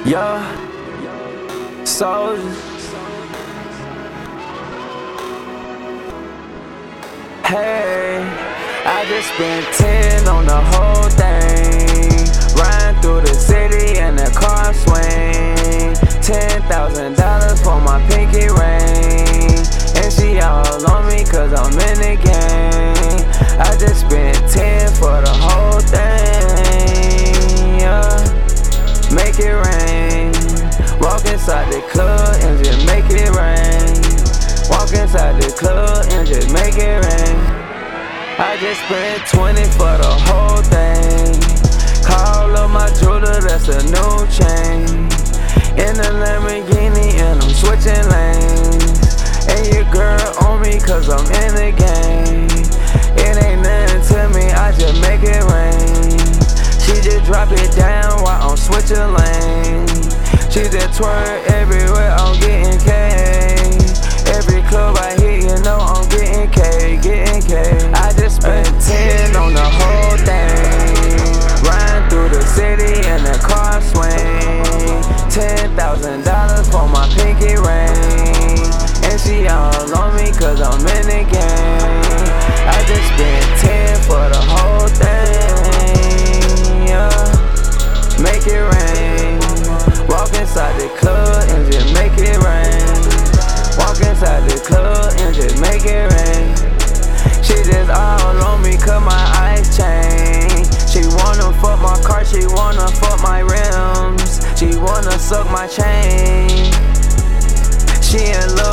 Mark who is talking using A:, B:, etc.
A: Yeah, soldiers. Hey, I just spent 10 on the whole thing. Riding through the city in the car swing. $10,000 for my pinky ring. And she all on me cause I'm in the game. I just spent 10 for the whole thing. Yeah, make it rain. Walk inside the club and just make it rain. Walk inside the club and just make it rain. I just spent 20 for the whole thing. Call up my jeweler, that's a new chain. In the Lamborghini and I'm switching lanes. And your girl on me cause I'm in the game. It ain't nothing to me, I just make it rain. She just drop it down while I'm switching lanes. She just twerk everywhere, I'm getting K. Every club I hit, you know I'm getting K, getting K. I just spent 10 on the whole thing. Riding through the city in the car swing. $10,000 for my pinky ring. And she all on me cause I'm in the game. I just spent 10 for the whole thing. Yeah, make it rain. Walk inside the club and just make it rain. Walk inside the club and just make it rain. She just all on me cause my eyes change. She wanna fuck my car, she wanna fuck my rims. She wanna suck my chain. She in love